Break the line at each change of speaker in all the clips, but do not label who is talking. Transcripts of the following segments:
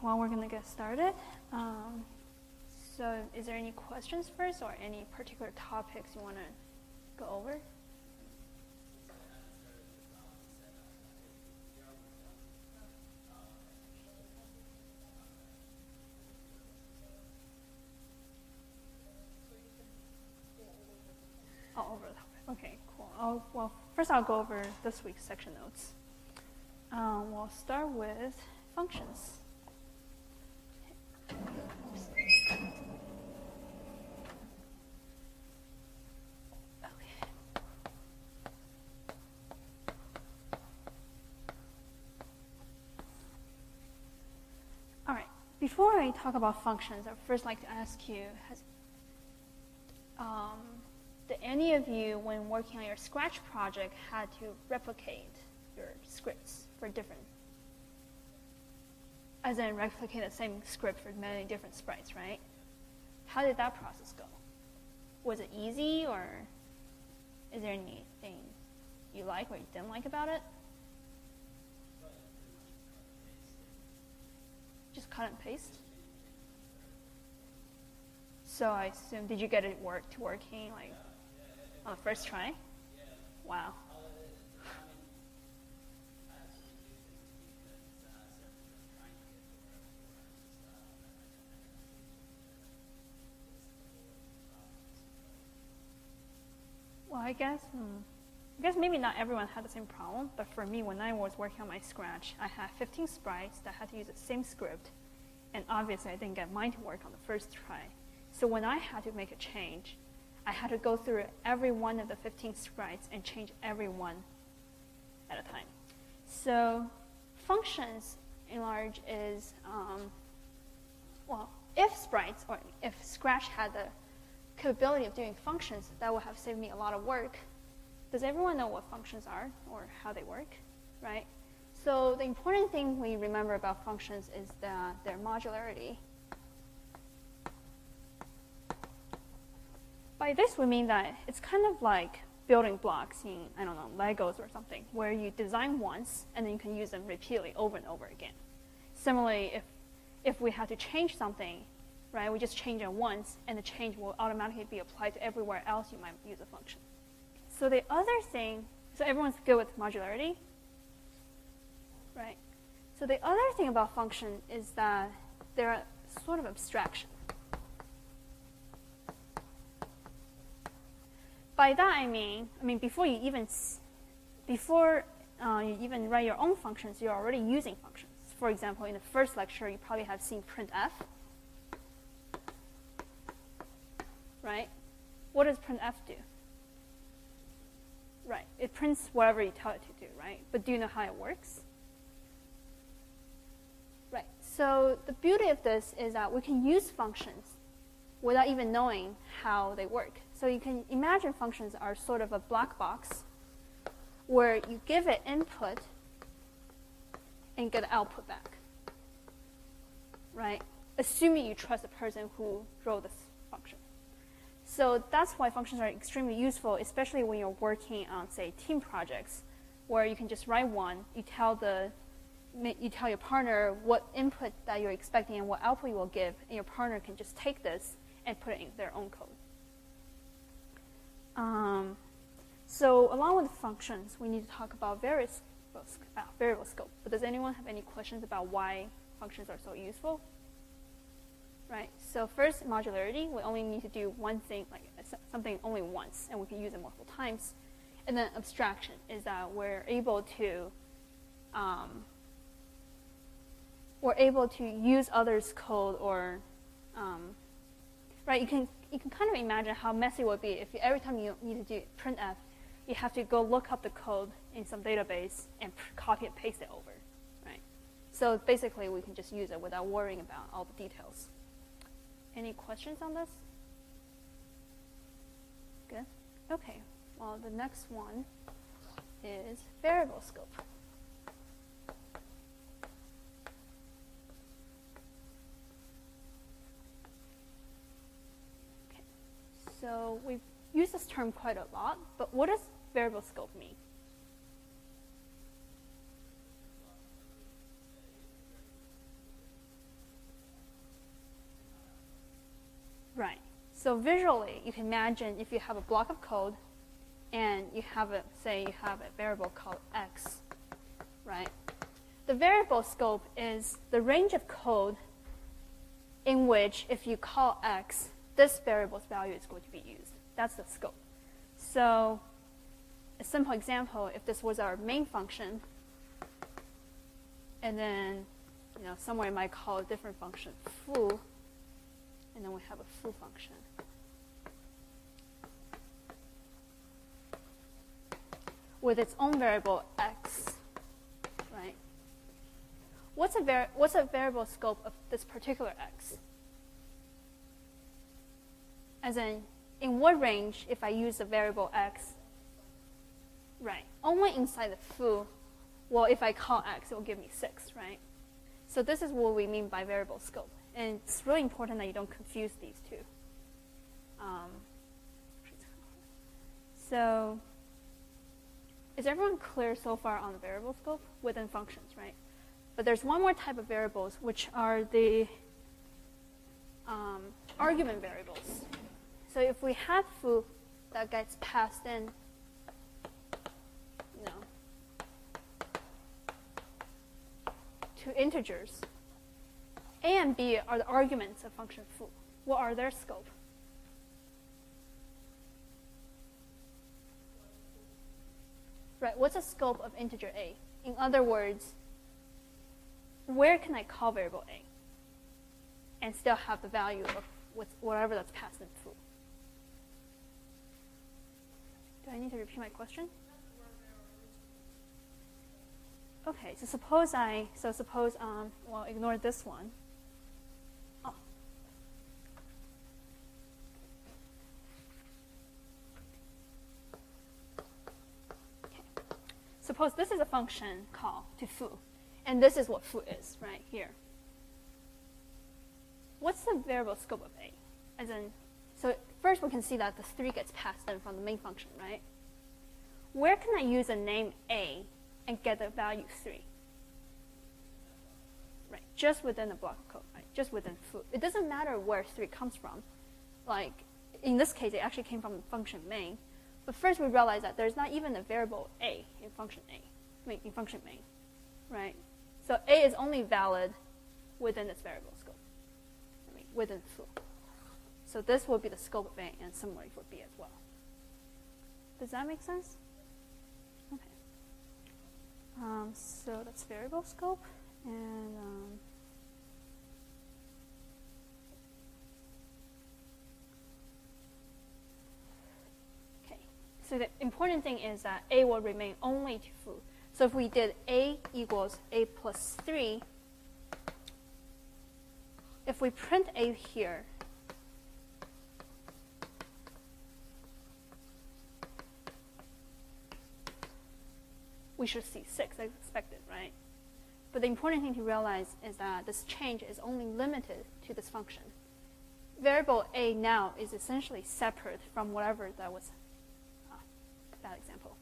well, we're going to get started. So is there any questions first or any particular topics you want to go over? Oh, over the topic. Okay, cool. Well, first I'll go over this week's section notes. We'll start with functions. All right. Before I talk about functions, I'd first like to ask you, did any of you, when working on your Scratch project, had to replicate your scripts for different, as in replicate the same script for many different sprites, right? How did that process go? Was it easy, or is there anything you like or you didn't like about it? Just cut and paste? So I assume, did you get it working like on the first try? Wow. Well, I guess maybe not everyone had the same problem, but for me, when I was working on my Scratch, I had 15 sprites that had to use the same script, and obviously I didn't get mine to work on the first try. So when I had to make a change, I had to go through every one of the 15 sprites and change every one at a time. So functions, in large, is, well, if sprites, or if Scratch had the capability of doing functions, that would have saved me a lot of work. Does everyone know what functions are or how they work, right? So the important thing we remember about functions is their modularity. By this, we mean that it's kind of like building blocks in, I don't know, Legos or something, where you design once and then you can use them repeatedly over and over again. Similarly, if we have to change something, right, we just change it once, and the change will automatically be applied to everywhere else you might use a function. So the other thing, so everyone's good with modularity, right? So the other thing about function is that they're a sort of abstraction. By that I mean before you even write your own functions, you're already using functions. For example, in the first lecture, you probably have seen printf, right? What does printf do? Right, it prints whatever you tell it to do, right? But do you know how it works? Right, so the beauty of this is that we can use functions without even knowing how they work. So you can imagine functions are sort of a black box where you give it input and get output back, right? Assuming you trust the person who wrote this function. So that's why functions are extremely useful, especially when you're working on, say, team projects, where you can just write one, you tell your partner what input that you're expecting and what output you will give, and your partner can just take this and put it in their own code. So along with functions, we need to talk about variable scope. But does anyone have any questions about why functions are so useful? Right. So first, modularity. We only need to do one thing, like something only once, and we can use it multiple times. And then abstraction is that we're able to use others' code, or right. You can kind of imagine how messy it would be if every time you need to do printf, you have to go look up the code in some database and copy and paste it over, right? So basically, we can just use it without worrying about all the details. Any questions on this? Good. Okay. Well, the next one is variable scope. Okay. So we've used this term quite a lot, but what does variable scope mean? So visually, you can imagine if you have a block of code and you have a, say you have a variable called x, right? The variable scope is the range of code in which if you call x, this variable's value is going to be used. That's the scope. So a simple example, if this was our main function, and then somewhere you might call a different function foo, and then we have a foo function. With its own variable x, right? What's a variable scope of this particular x? As in what range if I use the variable x? Right, only inside the foo. Well, if I call x, it will give me 6, right? So this is what we mean by variable scope. And it's really important that you don't confuse these two. So is everyone clear so far on the variable scope within functions, right? But there's one more type of variables, which are the argument variables. So if we have foo that gets passed in, to integers, a and b are the arguments of function foo. What are their scope? Right, what's the scope of integer a? In other words, where can I call variable a and still have the value of whatever that's passed in foo? Do I need to repeat my question? Okay, so suppose well, ignore this one. Oh. Okay. Suppose this is a function call to foo, and this is what foo is right here. What's the variable scope of a? As in, so first we can see that the 3 gets passed in from the main function, right? Where can I use a name a and get the value 3? Right, just within the block of code, right? Just within foo. It doesn't matter where 3 comes from. Like, in this case, it actually came from the function main. But first we realize that there's not even a variable a in function main, right? So a is only valid within its variable scope, within foo. So this will be the scope of a, and similarly for b as well. Does that make sense? So that's variable scope, and okay. So the important thing is that a will remain only to foo. So if we did a equals a plus 3, if we print a here, we should see 6 as expected, right? But the important thing to realize is that this change is only limited to this function. Variable a now is essentially separate from whatever that was that example.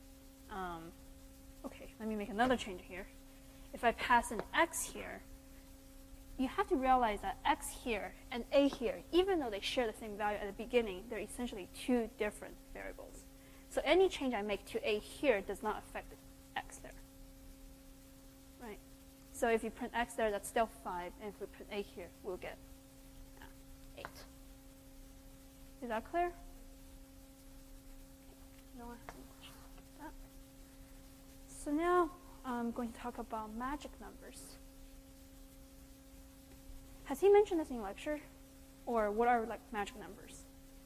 Okay, let me make another change here. If I pass an x here, you have to realize that x here and a here, even though they share the same value at the beginning, they're essentially 2 different variables. So any change I make to a here does not affect x there, right? So if you print x there, that's still 5, and if we print a here, we'll get 8. Is that clear? No one has any questions about that. So now I'm going to talk about magic numbers. Has he mentioned this in lecture, or what are like magic numbers?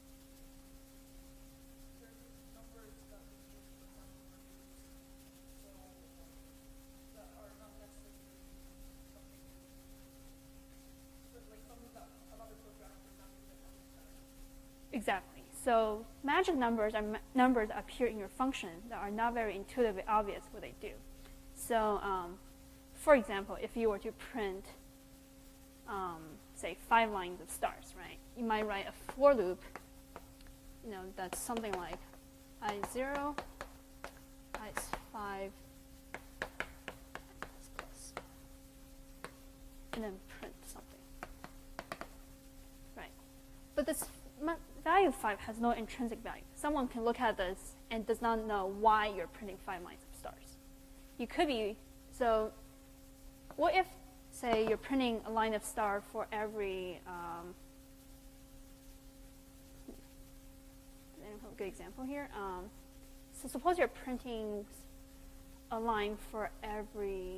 Exactly. So magic numbers are numbers that appear in your function that are not very intuitively obvious what they do. So for example, if you were to print, say, 5 lines of stars, right? You might write a for loop, that's something like I0, I is 5, plus, and then print something, right? But this value 5 has no intrinsic value. Someone can look at this and does not know why you're printing 5 lines of stars. You could be, so what if, say, you're printing a line of star for every, does anyone have a good example here? So suppose you're printing a line for every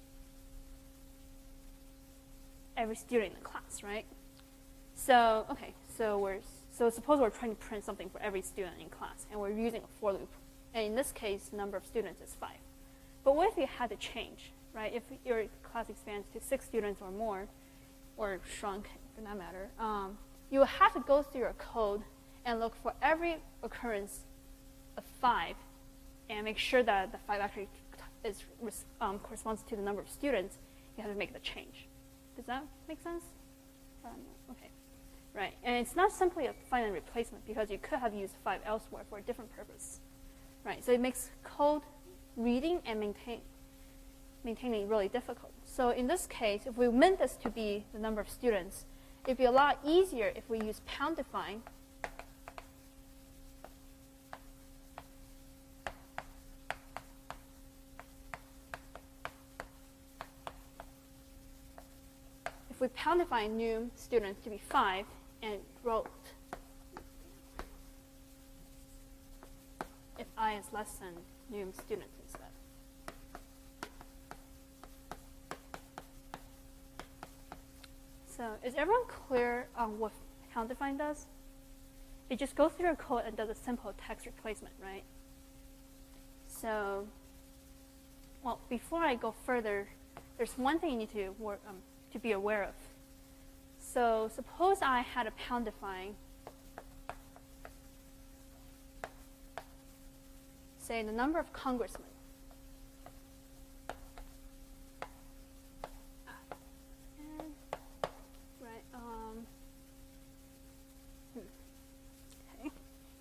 student in the class, right? So, okay, so suppose we're trying to print something for every student in class, and we're using a for loop. And in this case, the number of students is 5. But what if you had to change, right? If your class expands to 6 students or more, or shrunk for that matter, you will have to go through your code and look for every occurrence of 5 and make sure that the 5 actually corresponds to the number of students. You have to make the change. Does that make sense? Okay. Right, and it's not simply a find and replacement because you could have used 5 elsewhere for a different purpose. Right, so it makes code reading and maintaining really difficult. So in this case, if we meant this to be the number of students, it'd be a lot easier if we use pound define. If we pound define new students to be 5 and wrote if I is less than new students instead. So is everyone clear on what pound define does? It just goes through your code and does a simple text replacement, right? So, well, before I go further, there's one thing you need to be aware of. So suppose I had a pound define, say the number of congressmen. Right. Okay.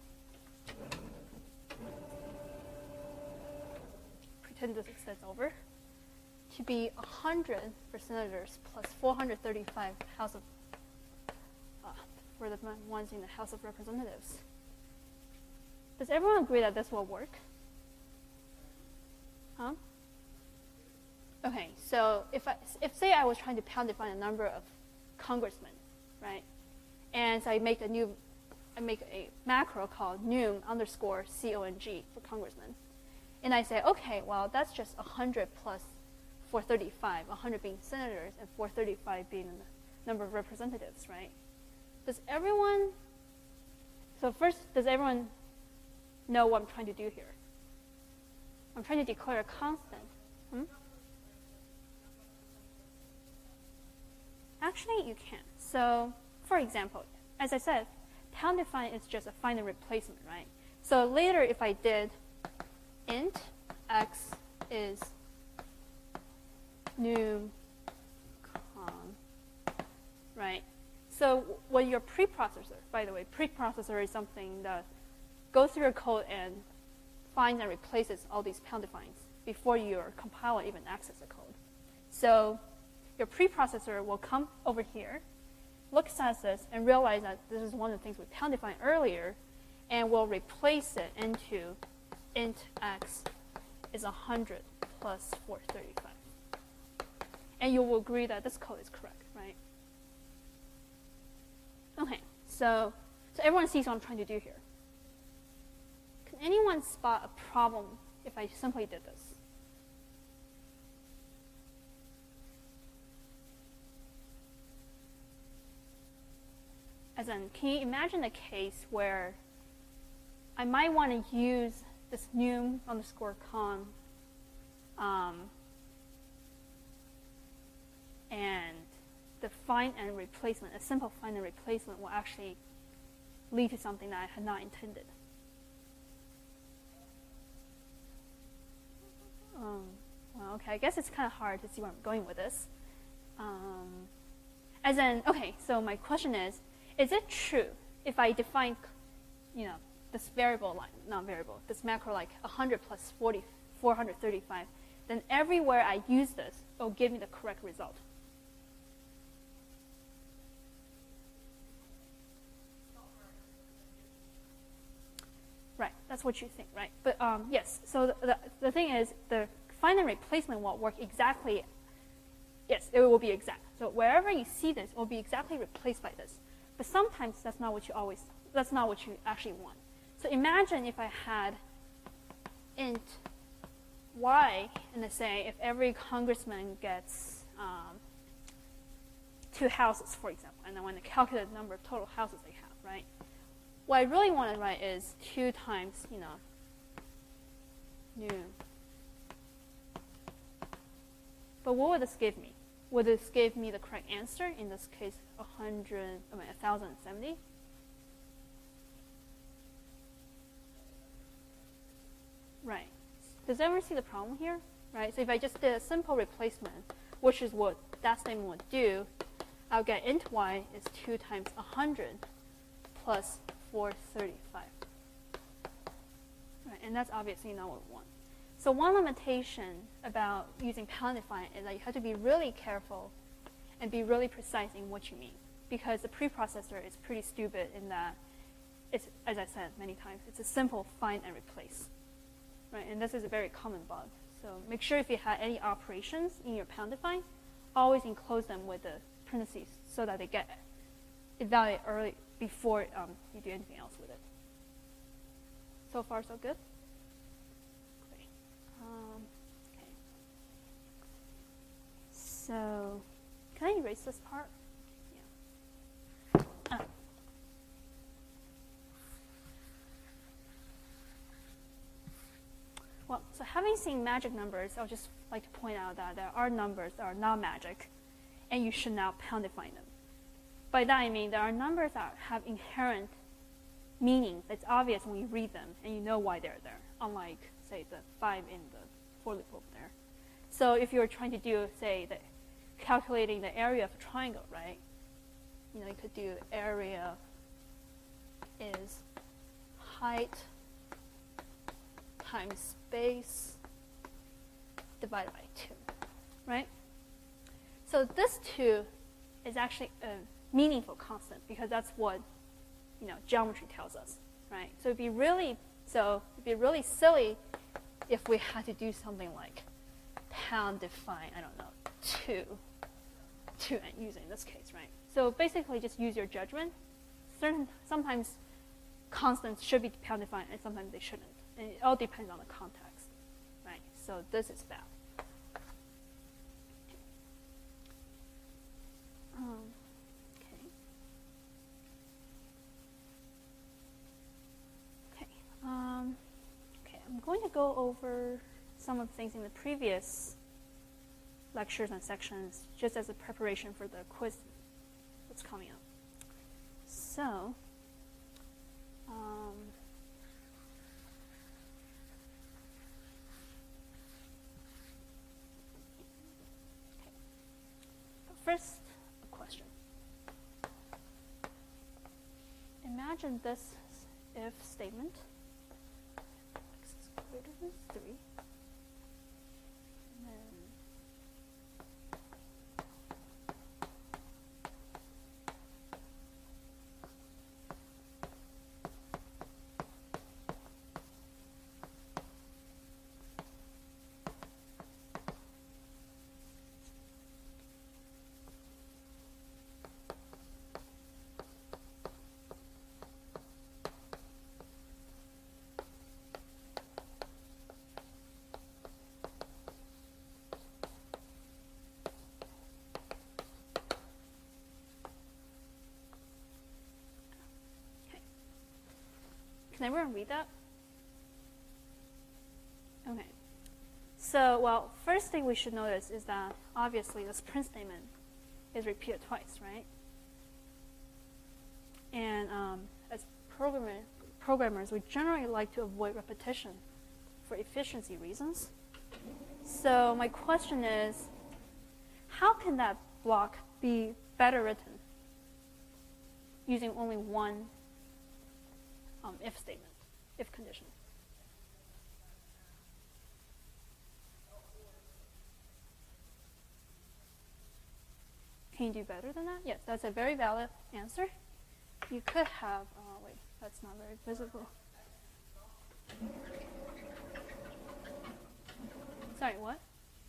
Pretend this extends over. To be 100 for senators plus 435 for the ones in the House of Representatives. Does everyone agree that this will work? Huh? Okay, so if say I was trying to pound define a number of congressmen, right? And so I make a macro called num underscore CONG for congressman. And I say, okay, well, that's just 100 plus 435, 100 being senators and 435 being the number of representatives, right? Does everyone know what I'm trying to do here? I'm trying to declare a constant. Actually, you can. So, for example, as I said, pound define is just a find and replacement, right? So later, if I did int x is new right? So when your preprocessor, by the way, preprocessor is something that goes through your code and finds and replaces all these pound defines before your compiler even accesses the code. So your preprocessor will come over here, looks at this, and realize that this is one of the things we pound defined earlier, and will replace it into int x is 100 plus 435. And you will agree that this code is correct, right? Okay, so everyone sees what I'm trying to do here. Can anyone spot a problem if I simply did this? As in, can you imagine a case where I might want to use this num underscore con and the find and replacement, a simple find and replacement will actually lead to something that I had not intended. Well, okay, I guess it's kind of hard to see where I'm going with this. As in, okay, so my question is it true if I define, this variable, like, not variable, this macro like 100 plus 435, then everywhere I use this, it will give me the correct result? what you think, right? But yes, so the thing is, the find and replacement will work exactly. Yes, it will be exact. So wherever you see this, it will be exactly replaced by this. But sometimes that's not what you actually want. So imagine if I had int y, and let's say if every congressman gets 2 houses, for example, and I want to calculate the number of total houses they have, right? What I really want to write is 2 times, new. But what would this give me? Would this give me the correct answer? In this case, 1,070. Right. Does everyone see the problem here? Right. So if I just did a simple replacement, which is what that statement would do, I'll get int y is 2 times 100 plus 435. Right. And that's obviously not what we want. So one limitation about using poundify is that you have to be really careful and be really precise in what you mean, because the preprocessor is pretty stupid in that it's, as I said many times, it's a simple find and replace, right? And this is a very common bug. So make sure if you have any operations in your poundify, always enclose them with the parentheses so that they get evaluated early before you do anything else with it. So far, so good? Great. Okay. So can I erase this part? Yeah. Well, so having seen magic numbers, I'll just like to point out that there are numbers that are not magic, and you should not poundify them. By that I mean there are numbers that have inherent meaning that's obvious when you read them, and you know why they're there, unlike, say, the 5 in the for loop over there. So if you're trying to do, say, calculating the area of a triangle, right? You could do area is height times space divided by 2, right? So this 2 is actually a meaningful constant because that's what geometry tells us, right? So it'd be really silly if we had to do something like pound define, I don't know, 2 and use it in this case, right? So basically just use your judgment. Sometimes constants should be pound defined and sometimes they shouldn't. And it all depends on the context, right? So this is that. Okay, I'm going to go over some of the things in the previous lectures and sections just as a preparation for the quiz that's coming up. So, okay. But first, a question. Imagine this if statement. X is greater than 3. And then can everyone read that? Okay. So, well, first thing we should notice is that obviously this print statement is repeated twice, right? And as programmers, we generally like to avoid repetition for efficiency reasons. So my question is, how can that block be better written using only one if statement, if condition? Can you do better than that? Yes, that's a very valid answer. You could have, wait, that's not very visible. Sorry, what?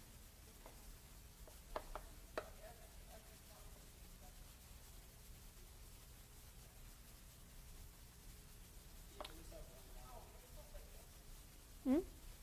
Hmm?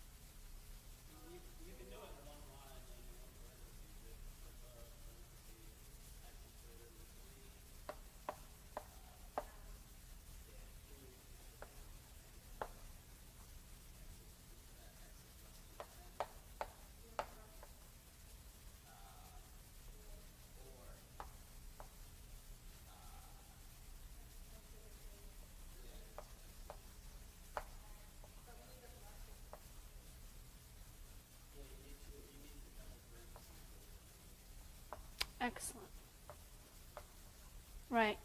Excellent. Right.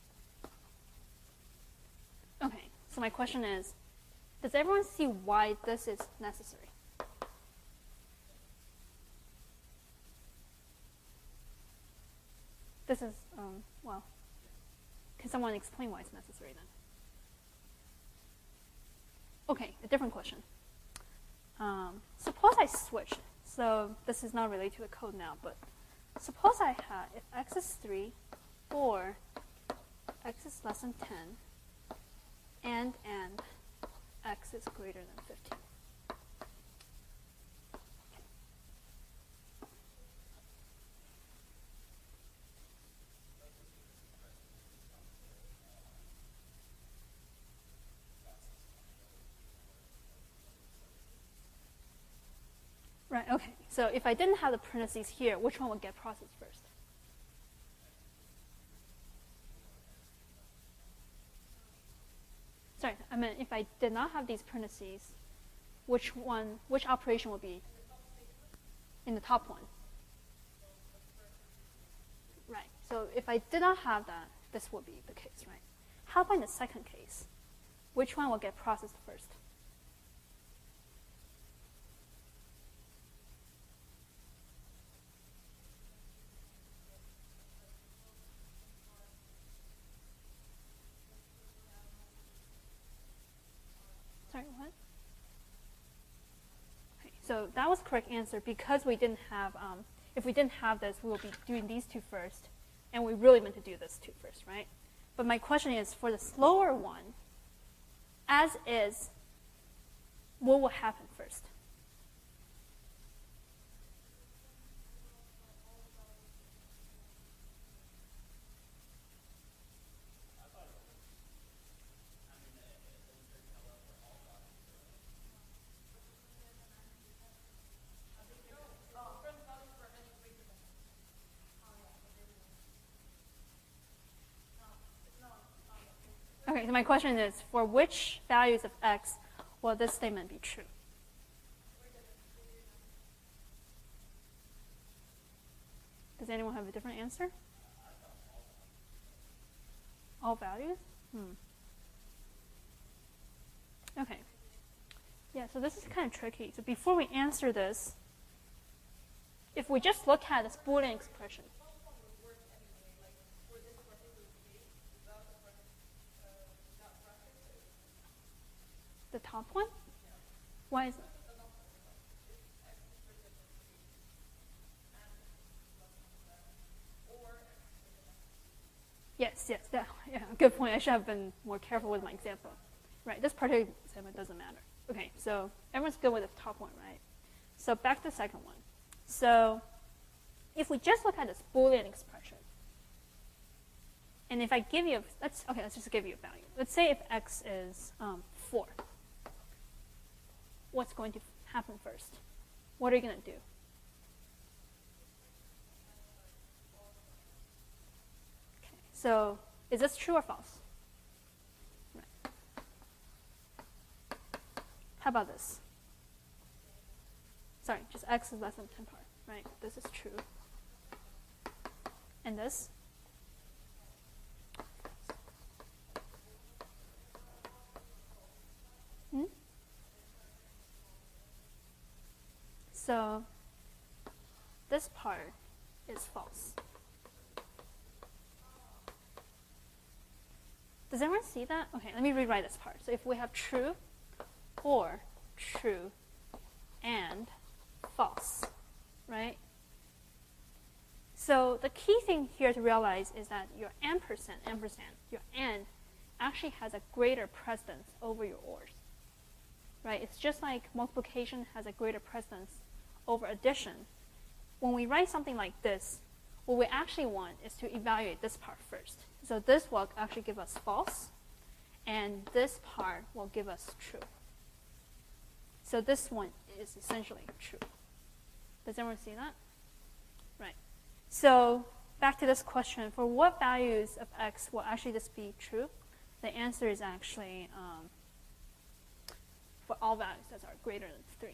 Okay, so my question is, does everyone see why this is necessary? This is, well, can someone explain why it's necessary then? Okay, a different question. Suppose I switch. So this is not related to the code now, but suppose I had, if x is 3 or x is less than 10 and x is greater than 15. Right, okay. So if I didn't have the parentheses here, which one would get processed first? Sorry, I meant if I did not have these parentheses, which operation would be in the top one? Right, so if I did not have that, this would be the case, right? How about in the second case? Which one will get processed first? Sorry, what? Okay, so that was the correct answer because we didn't have, if we didn't have this, we will be doing these two first, and we really meant to do this two first, right? But my question is, for the slower one, as is, what will happen first? Okay, so my question is, for which values of x will this statement be true? Does anyone have a different answer? All values? Okay. Yeah, so this is kind of tricky. So before we answer this, if we just look at this Boolean expression, the top one? Why is it? Yes, yeah, good point. I should have been more careful with my example. Right, this particular example doesn't matter. Okay, so everyone's good with the top one, right? So back to the second one. So if we just look at this Boolean expression, and if I give you, let's just give you a value. Let's say if x is 4. What's going to happen first? What are you going to do? Okay, so is this true or false? Right. How about this? Sorry, just x is less than 10 part, right? This is true. And this? So this part is false. Does everyone see that? Okay, let me rewrite this part. So if we have true, or true and false, right? So the key thing here to realize is that your ampersand, your and, actually has a greater precedence over your ors, right? It's just like multiplication has a greater precedence over addition. When we write something like this, what we actually want is to evaluate this part first. So this will actually give us false, and this part will give us true. So this one is essentially true. Does everyone see that? Right. So back to this question, for what values of x will actually this be true? The answer is actually for all values that are greater than 3.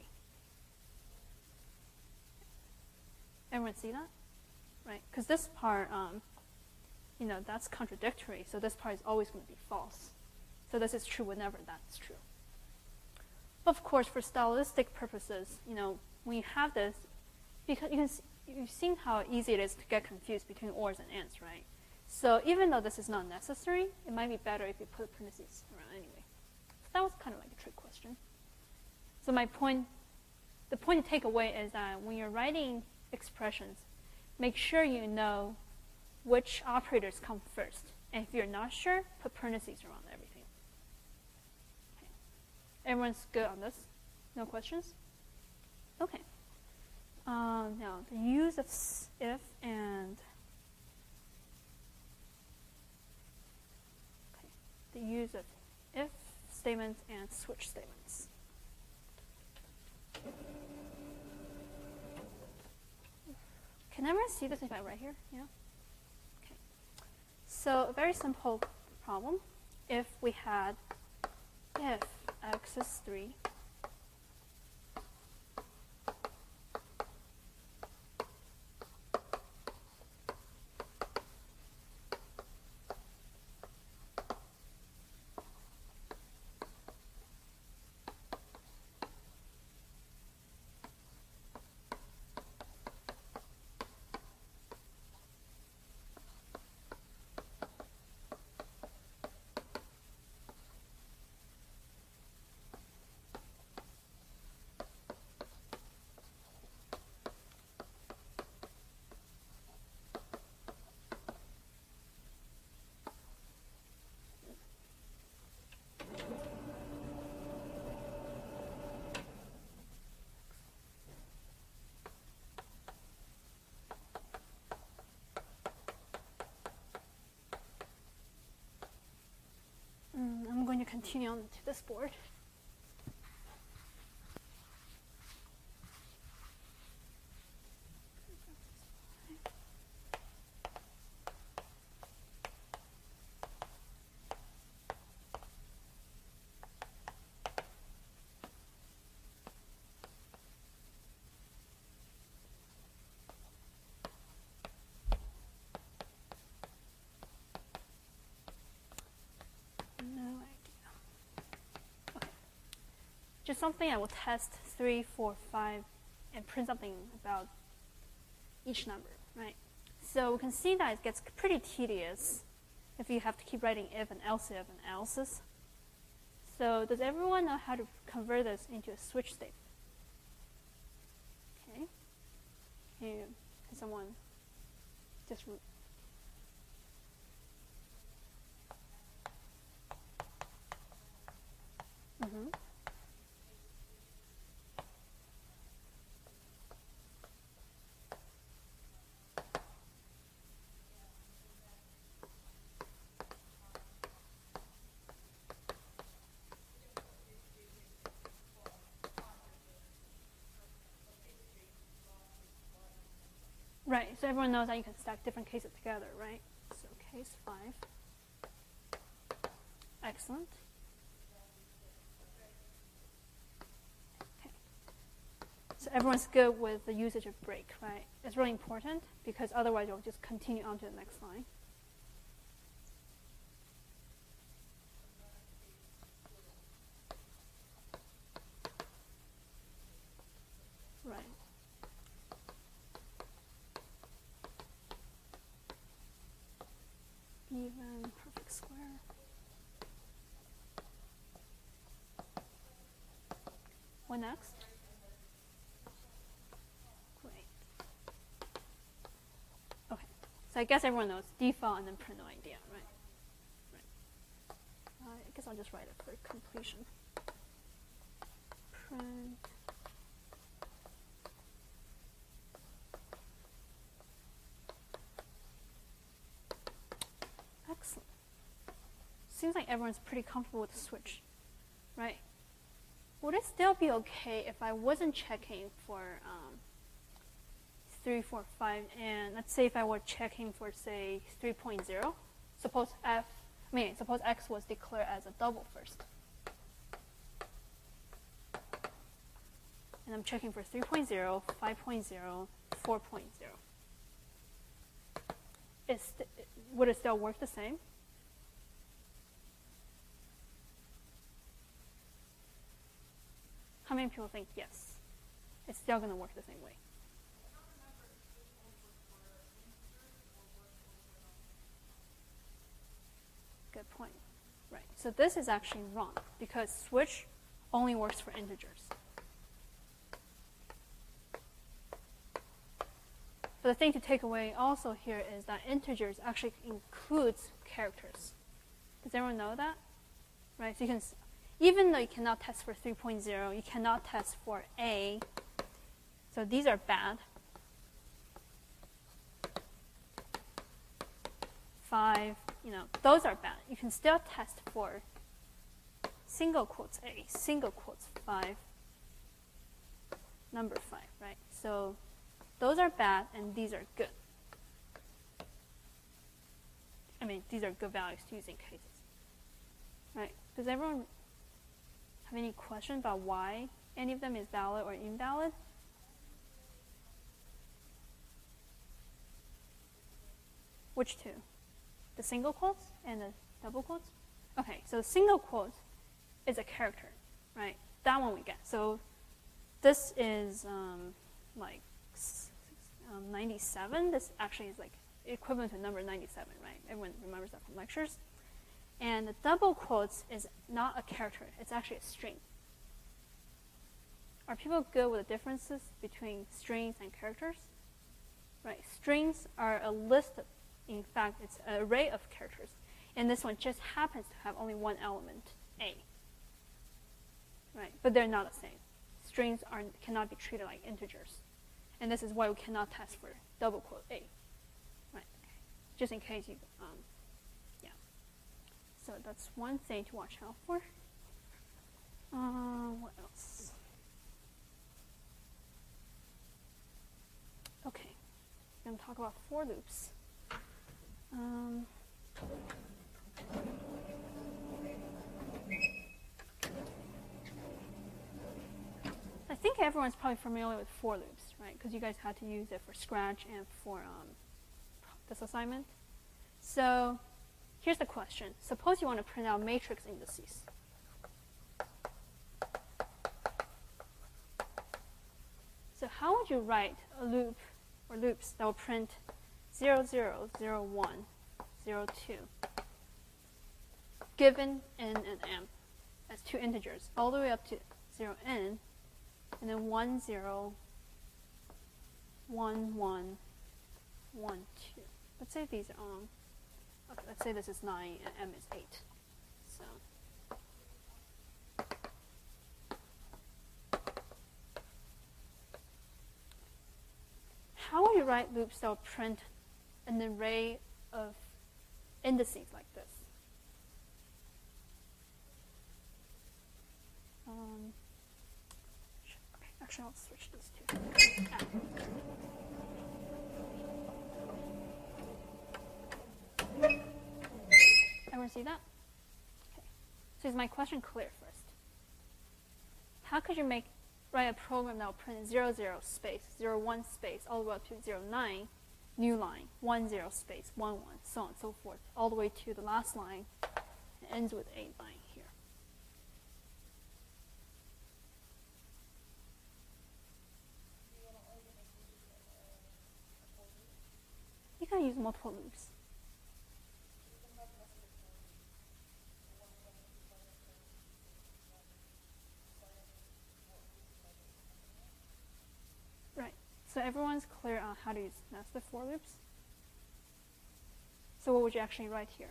Everyone see that? Right? Because this part, that's contradictory. So this part is always going to be false. So this is true whenever that's true. Of course, for stylistic purposes, when you have this, because you've seen how easy it is to get confused between ors and ands, right? So even though this is not necessary, it might be better if you put parentheses around anyway. So that was kind of like a trick question. So the point to take away is that when you're writing expressions, make sure you know which operators come first. And if you're not sure, put parentheses around everything. Okay. Everyone's good on this? No questions? Okay. Now, the use of if and the use of if statements and switch statements. Can everyone see this if I write here? Yeah? Okay. So a very simple problem. If we had if x is 3, I'm going to continue on to this board. Just something I will test 3, 4, 5, and print something about each number, right? So we can see that it gets pretty tedious if you have to keep writing if and else if and else's. So does everyone know how to convert this into a switch statement? Okay. Can someone just... Mm-hmm. Right, so everyone knows that you can stack different cases together, right? So case 5. Excellent. Okay. So everyone's good with the usage of break, right? It's really important because otherwise you'll just continue on to the next line. Right. Even, perfect square. What next? Great. Okay. So I guess everyone knows default and then print no idea, right? I guess I'll just write it for completion. Print. Excellent. Seems like everyone's pretty comfortable with the switch, right? Would it still be okay if I wasn't checking for 3, 4, 5, and let's say if I were checking for, say, 3.0? Suppose x was declared as a double first. And I'm checking for 3.0, 5.0, 4.0. Would it still work the same? How many people think yes? It's still going to work the same way. Good point. Right. So this is actually wrong because switch only works for integers. But the thing to take away also here is that integers actually includes characters. Does everyone know that? Right. So you can, even though you cannot test for 3.0, you cannot test for A. So these are bad. 5, those are bad. You can still test for single quotes A, single quotes 5, number 5, right? So those are bad and these are good. I mean, these are good values to use in cases, right? Does everyone have any question about why any of them is valid or invalid? Which two? The single quotes and the double quotes? Okay, so single quote is a character, right? That one we get. So this is like 97. This actually is like equivalent to number 97, right? Everyone remembers that from lectures. And the double quotes is not a character. It's actually a string. Are people good with the differences between strings and characters? Right, strings are a list of, in fact, it's an array of characters. And this one just happens to have only one element, A. Right, but they're not the same. Strings cannot be treated like integers. And this is why we cannot test for double quote A. Right, just in case you, yeah. So that's one thing to watch out for. What else? Okay, I'm going to talk about for loops. I think everyone's probably familiar with for loops, right? Because you guys had to use it for Scratch and for this assignment. So here's the question. Suppose you want to print out matrix indices. So how would you write a loop or loops that will print 0, 0, 0, 1, 0, 2, given n and m as two integers, all the way up to 0n, and then 1, 0, 1, 1, 1, 2. Let's say these are okay, let's say this is 9 and m is 8. So how would you write loops that will print an array of indices like this? Okay, actually, I'll switch these two. Everyone see that? Okay. So is my question clear first? How could you write a program that will print 0, 0 space, 0, 1 space, all the way up to 0, 9, new line, 1, 0 space, 1, 1, so on and so forth, all the way to the last line. It ends with a line here. You can use multiple loops. So everyone's clear on how to use nested for loops? So what would you actually write here?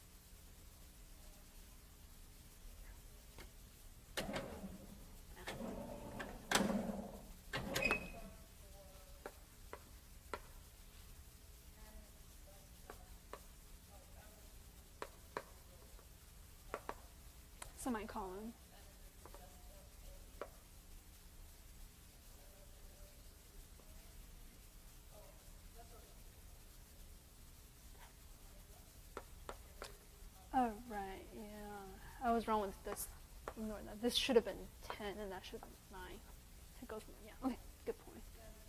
Semicolon. Oh, right, yeah. I was wrong with this. Ignore that. This should have been 10 and that should have been 9. It goes from, yeah, okay, good point.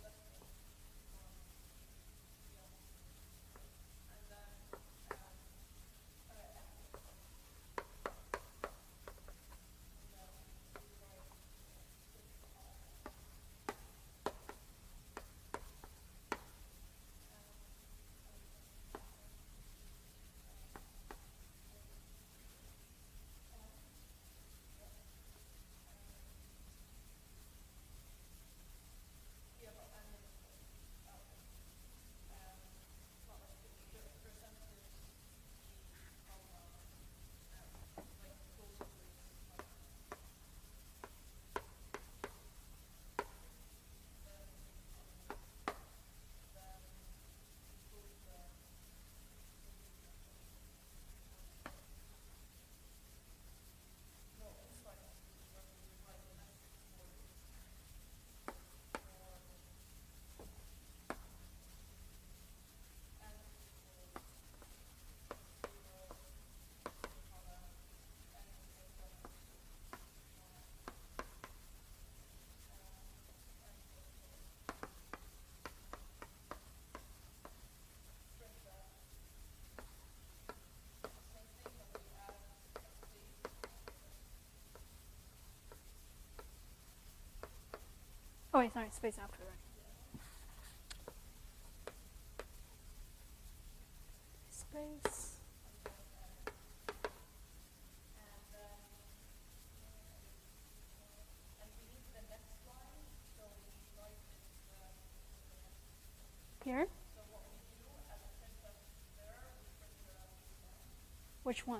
Oh wait, sorry, space after, right? Space. Here? Which one?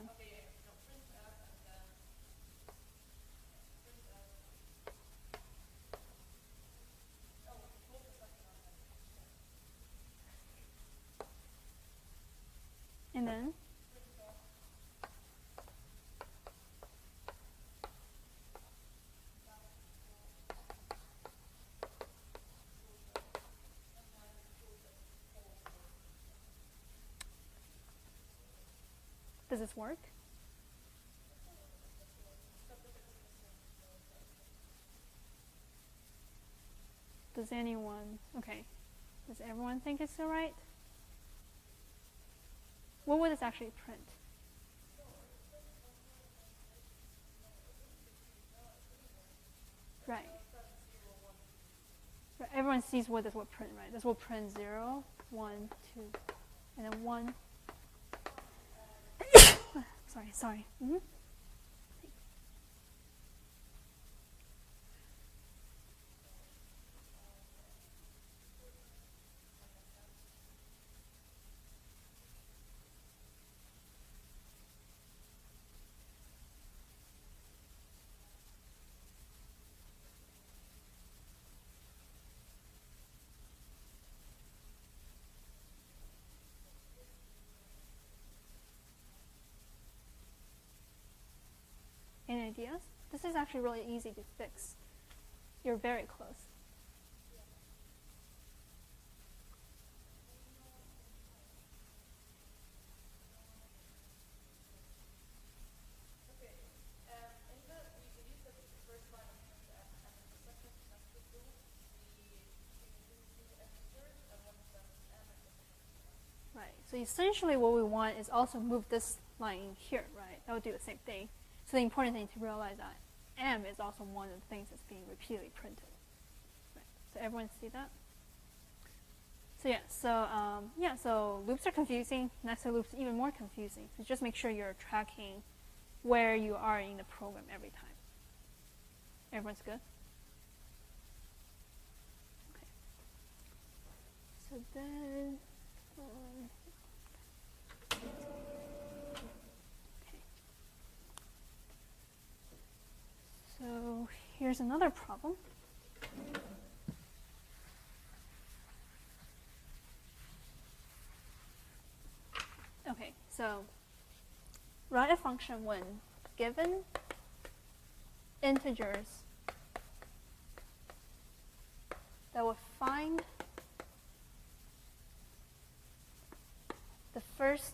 And then? Does this work? Does anyone, okay, does everyone think it's all right? What would this actually print? Right. Right. Everyone sees what this will print, right? This will print 0, 1, 2, and then 1. sorry. Mm-hmm. Any ideas? This is actually really easy to fix. You're very close. Right. So essentially what we want is also move this line in here, right? That would do the same thing. So the important thing to realize that M is also one of the things that's being repeatedly printed. Right. So everyone see that? So so loops are confusing. Nested loops are even more confusing. So just make sure you're tracking where you are in the program every time. Everyone's good? Okay. So then, okay. So here's another problem. Okay, so write a function when given integers that will find the first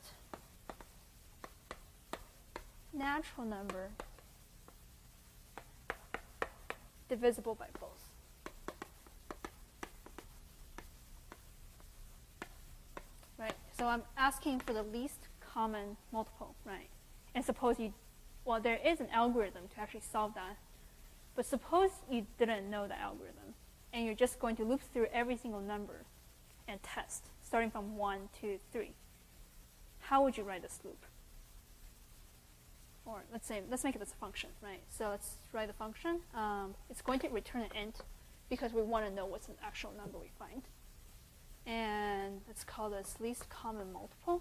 natural number divisible by both. Right, so I'm asking for the least common multiple, right? And suppose well, there is an algorithm to actually solve that. But suppose you didn't know the algorithm, and you're just going to loop through every single number and test, starting from 1, 2, 3. How would you write this loop? Or let's make it as a function, right? So let's write the function. It's going to return an int because we want to know what's an actual number we find. And let's call this least common multiple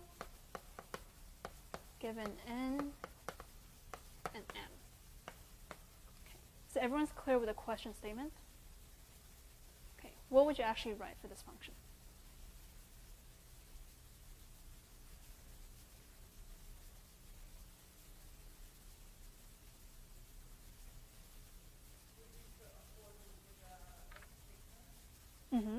given n and m. Okay. So everyone's clear with the question statement? Okay. What would you actually write for this function? Mm-hmm.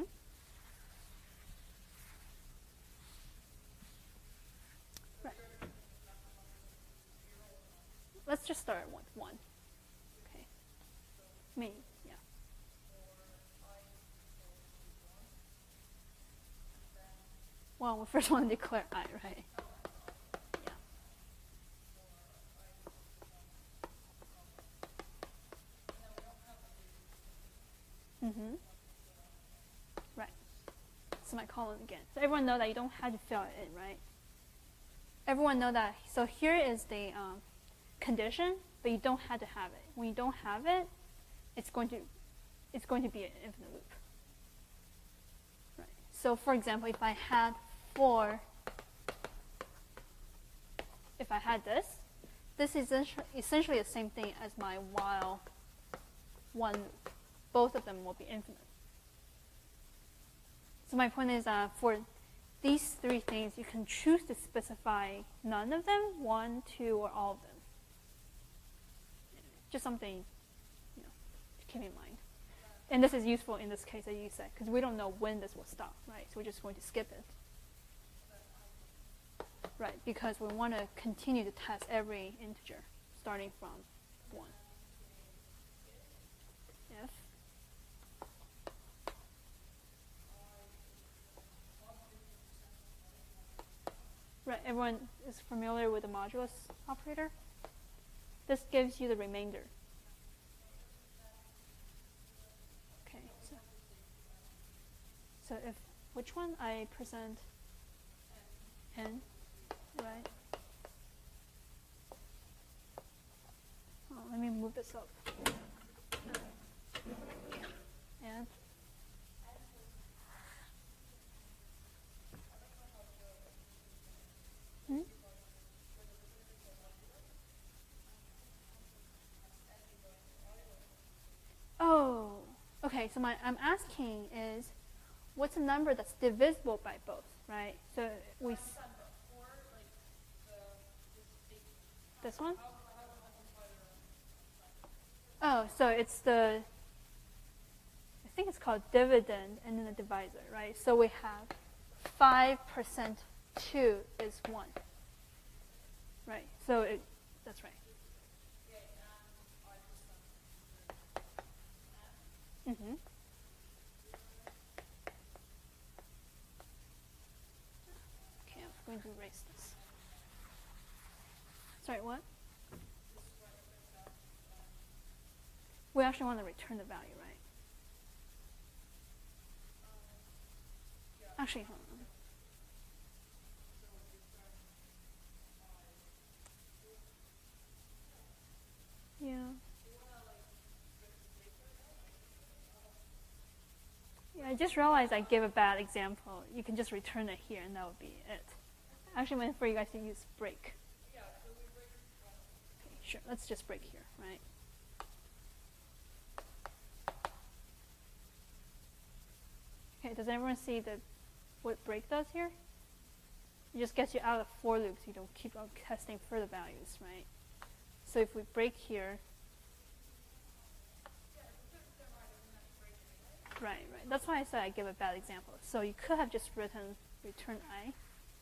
Right. Let's just start with 1. Okay. Yeah. Well, we first want to declare I, right? Yeah. Mm-hmm. Right. So my column again. So everyone know that you don't have to fill it in, right? Everyone know that. So here is the condition, but you don't have to have it. When you don't have it, it's going to be an infinite loop. Right. So for example, if I had this is essentially the same thing as my while one loop. Both of them will be infinite. So my point is that for these 3 things, you can choose to specify none of them, 1, 2, or all of them. Just something to keep in mind. And this is useful in this case, as you said, because we don't know when this will stop, right? So we're just going to skip it. Right, because we want to continue to test every integer, starting from 1. If right, everyone is familiar with the modulus operator? This gives you the remainder. Okay, so if which one I present n, right? Oh, let me move this up. And oh, okay. So I'm asking is, what's a number that's divisible by both, right? So we this one. Oh, so it's I think it's called dividend and then the divisor, right? So we have 5% 2 is 1, right? So that's right. Mm-hmm. Okay, I'm going to erase this. Sorry, what? We actually want to return the value, right? Actually, hold on. Yeah. Yeah, I just realized I gave a bad example. You can just return it here, and that would be it. I actually meant for you guys to use break. Okay, sure, let's just break here, right? Okay, does everyone see what break does here? It just gets you out of for loops. You don't keep on testing further values, right? So if we break here, right. That's why I said I gave a bad example. So you could have just written return I.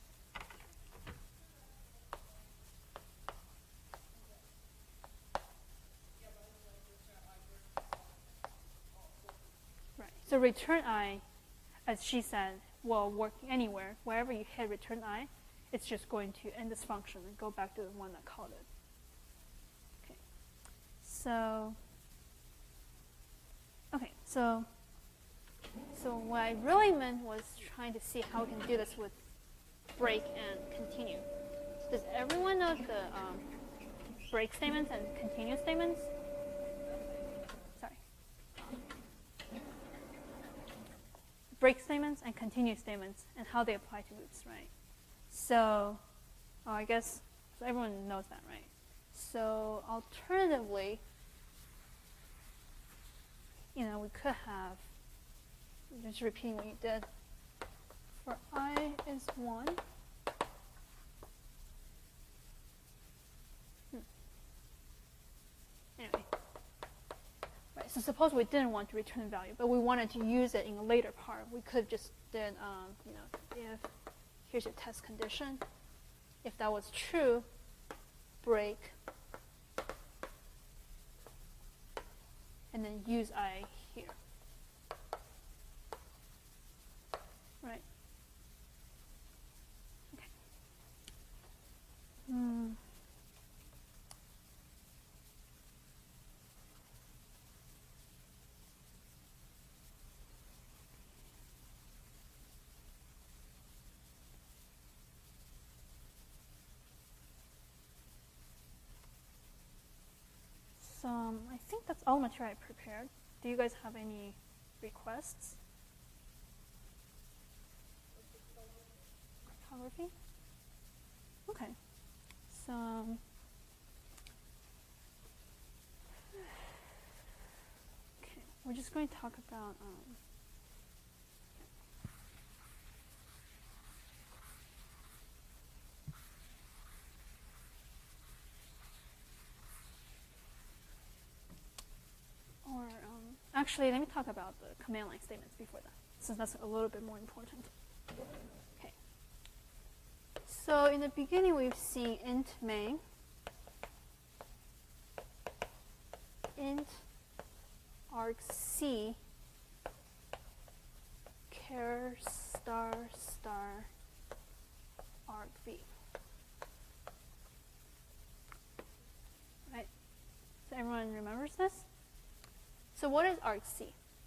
Right. So return I, as she said, will work anywhere. Wherever you hit return I, it's just going to end this function and go back to the one that called it. Okay. So what I really meant was trying to see how we can do this with break and continue. So does everyone know the break statements and continue statements? Sorry. Break statements and continue statements and how they apply to loops, right? So, I guess so everyone knows that, right? So alternatively, we could have, just repeating what you did, for I is 1. Anyway. Right, so suppose we didn't want to return value, but we wanted to use it in a later part. We could just did, if here's your test condition. If that was true, break, and then use I here. Right. Okay. So I think that's all material I prepared. Do you guys have any requests? Cryptography? Okay. So okay, we're just going to talk about actually, let me talk about the command line statements before that, since that's a little bit more important. Okay. So in the beginning, we've seen int main, int argc, char star star argv. Right? So everyone remembers this? So what is argc?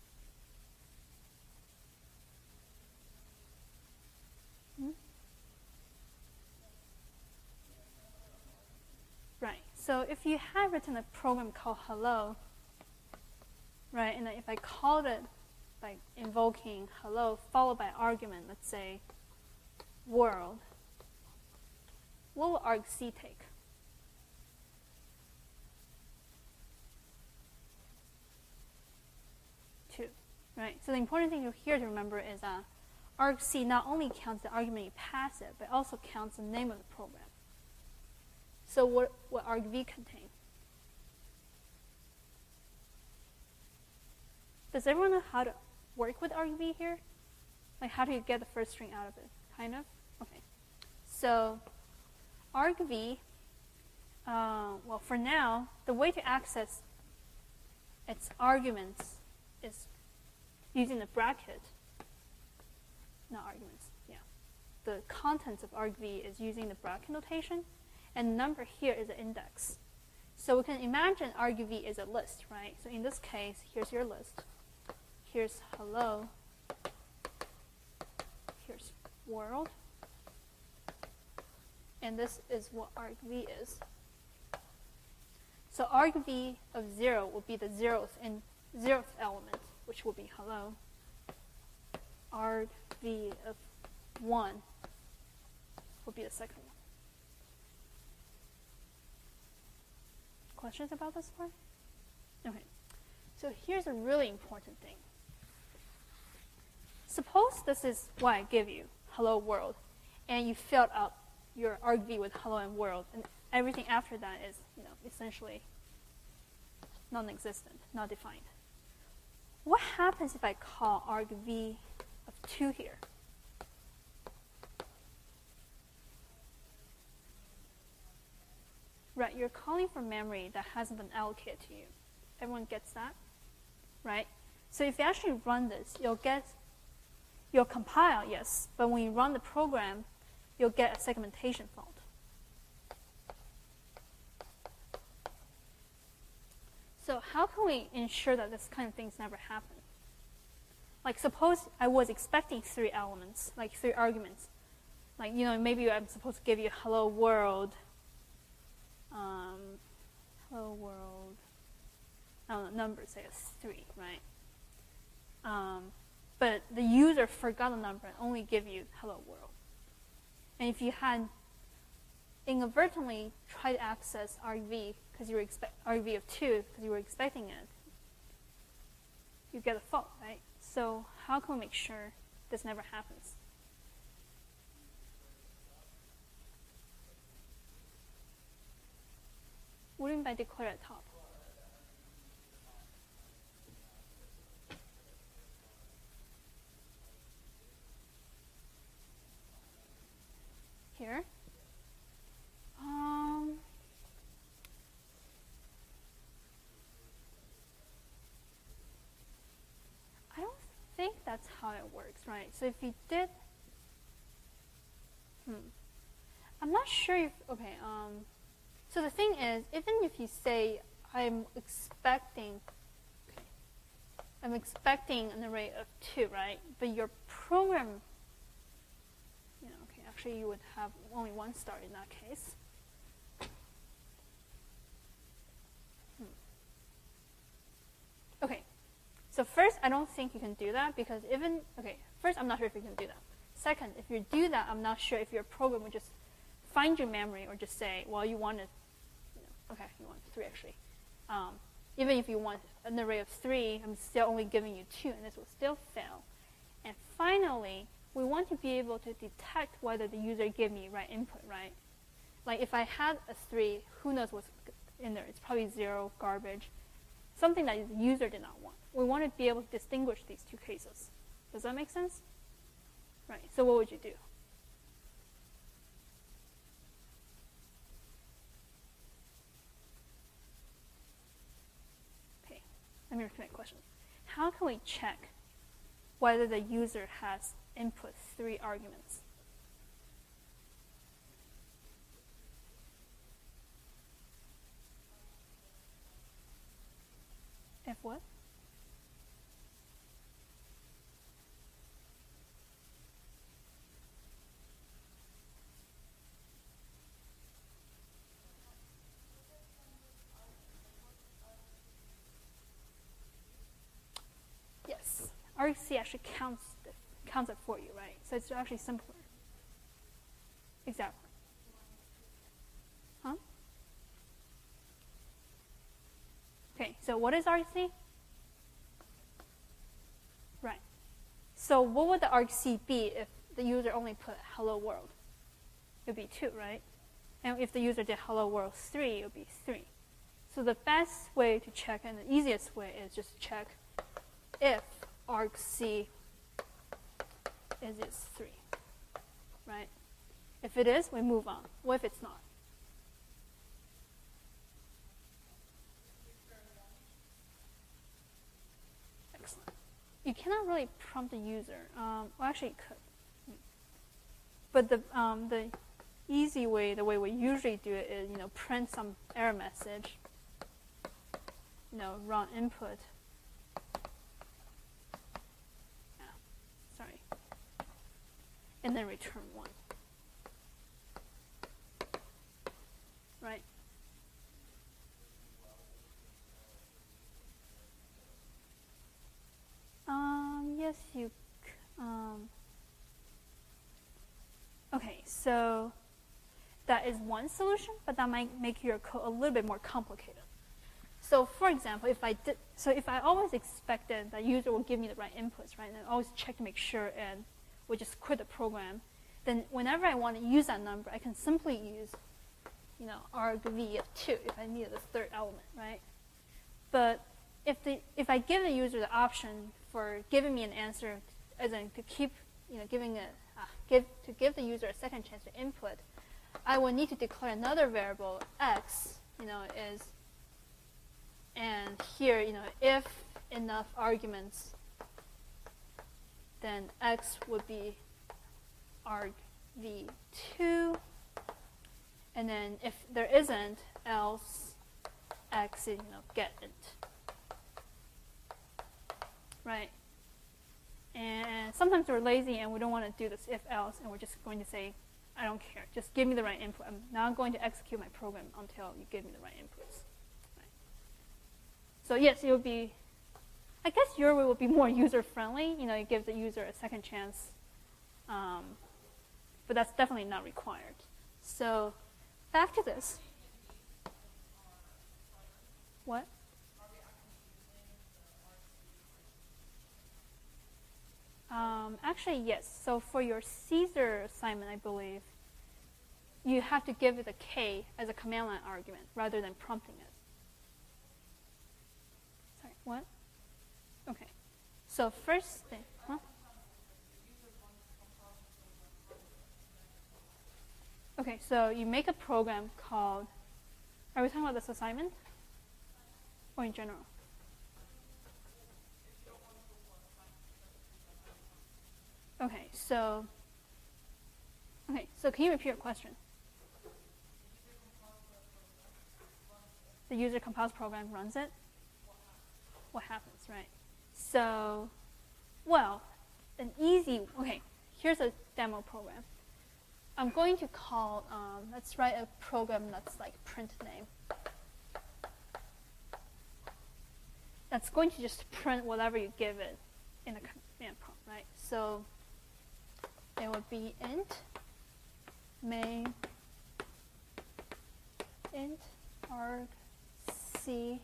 Right. So if you had written a program called hello, right, and if I called it by invoking hello followed by argument, let's say world, what will argc take? Right. So the important thing here to remember is argc not only counts the argument you pass it, but also counts the name of the program. So what argv contain? Does everyone know how to work with argv here? Like how do you get the first string out of it? Kind of? Okay. So argv, well for now, the way to access its arguments is using the bracket, not arguments, yeah. The contents of argv is using the bracket notation, and the number here is an index. So we can imagine argv is a list, right? So in this case, here's your list. Here's hello. Here's world. And this is what argv is. So argv of 0 will be the zeroth element, which will be hello. argv of 1 will be the second one. Questions about this part? Okay. So here's a really important thing. Suppose this is what I give you, hello world, and you filled out your argv with hello and world, and everything after that is, essentially non-existent, not defined. What happens if I call argv of 2 here? Right, you're calling for memory that hasn't been allocated to you. Everyone gets that? Right? So if you actually run this, you'll compile, yes, but when you run the program, you'll get a segmentation fault. So how can we ensure that this kind of things never happen? Like suppose I was expecting 3 elements, like 3 arguments. Like, maybe I'm supposed to give you hello world, I don't know, number, say it's 3, right? But the user forgot the number and only give you hello world. And if you had inadvertently tried to access argv because you were argv of 2 because you were expecting it, you get a fault, right? So how can we make sure this never happens? What do you mean by declare at top? Here? I don't think that's how it works, right? So if you did, I'm not sure if, okay, so the thing is, even if you say I'm expecting an array of 2, right? But your program, okay, actually you would have only 1 star in that case. Okay, so first, I don't think you can do that because first, I'm not sure if you can do that. Second, if you do that, I'm not sure if your program would just find your memory or just say, well, you wanted, you want 3 actually. Even if you want an array of 3, I'm still only giving you 2, and this will still fail. And finally, we want to be able to detect whether the user gave me right input, right? Like if I had a 3, who knows what's in there? It's probably 0, garbage, something that the user did not want. We want to be able to distinguish these 2 cases. Does that make sense? Right, so what would you do? Okay, let me repeat my question. How can we check whether the user has input 3 arguments? If what? Yes, argc actually counts it for you, right? So it's actually simpler. Exactly. Huh? Okay, so what is argc? Right. So what would the argc be if the user only put hello world? It would be 2, right? And if the user did hello world 3, it would be 3. So the best way to check and the easiest way is just check if argc is 3, right? If it is, we move on. What if it's not? Excellent. You cannot really prompt the user. Well, actually, it could. But the easy way, the way we usually do it is, print some error message, run input. And then return 1. Right? Yes, you so that is one solution, but that might make your code a little bit more complicated. So for example, if I always expected that user will give me the right inputs, right, and I always check to make sure and would just quit the program, then whenever I want to use that number, I can simply use, argv of 2 if I need the third element, right? But if I give the user the option for giving me an answer, as in to keep, give the user a second chance to input, I will need to declare another variable x, and here, if enough arguments, then x would be argv2, and then if there isn't, else x is, get it. Right? And sometimes we're lazy and we don't want to do this if else, and we're just going to say, I don't care. Just give me the right input. I'm not going to execute my program until you give me the right inputs. Right? So yes, it would be, I guess your way would be more user-friendly. You give the user a second chance. But that's definitely not required. So back to this. What? Actually, yes. So for your Caesar assignment, I believe, you have to give it a K as a command line argument rather than prompting it. Sorry, what? Okay. So first thing, huh? Okay, so you make a program called, are we talking about this assignment? Or in general? Okay, so can you repeat your question? The user compiles program, runs it. What happens, right? So, well, here's a demo program. I'm going to call, let's write a program that's like print name. That's going to just print whatever you give it in the command prompt, right? So it would be int main int argc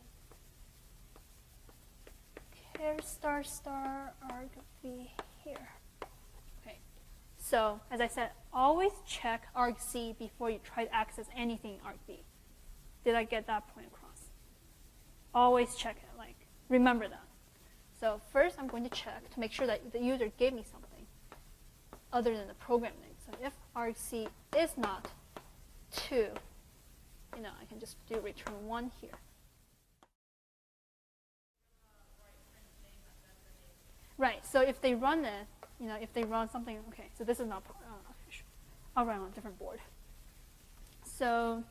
char star star argv here. Okay. So as I said, always check argc before you try to access anything in argv. Did I get that point across? Always check it. Remember that. So first, I'm going to check to make sure that the user gave me something other than the program name. So if argc is not 2, I can just do return 1 here. Right. So if they run it, if they run something, okay. So this is not. I'll run on a different board. So.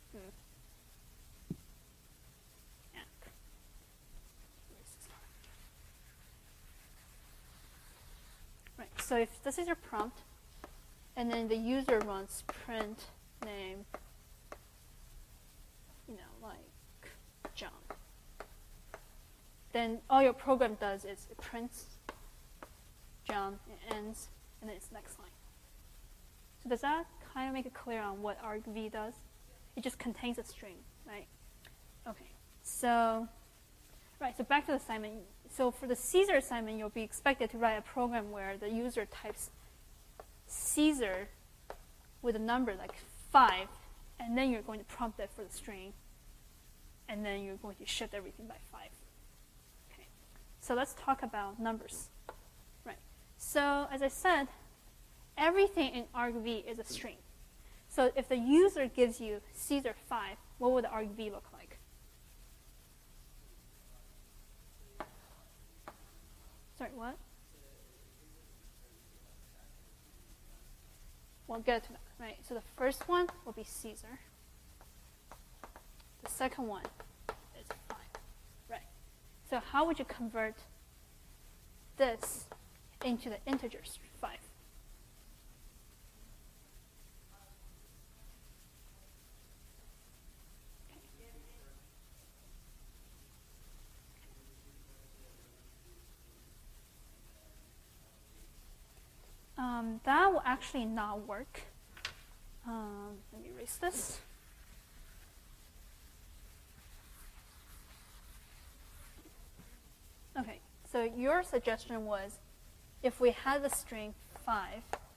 Right, so if this is your prompt, and then the user runs print name, like John, then all your program does is it prints John, it ends, and then it's next line. So does that kind of make it clear on what argv does? It just contains a string, right? Okay, so back to the assignment. So for the Caesar assignment, you'll be expected to write a program where the user types Caesar with a number like 5, and then you're going to prompt it for the string, and then you're going to shift everything by 5. Okay. So let's talk about numbers. Right. So as I said, everything in argv is a string. So if the user gives you Caesar 5, what would the argv look like? Sorry, what? We'll get to that, right? So the first one will be Caesar. The second one is 5, right? So how would you convert this into the integers 5? That will actually not work. Let me erase this. Okay, so your suggestion was if we had the string 5,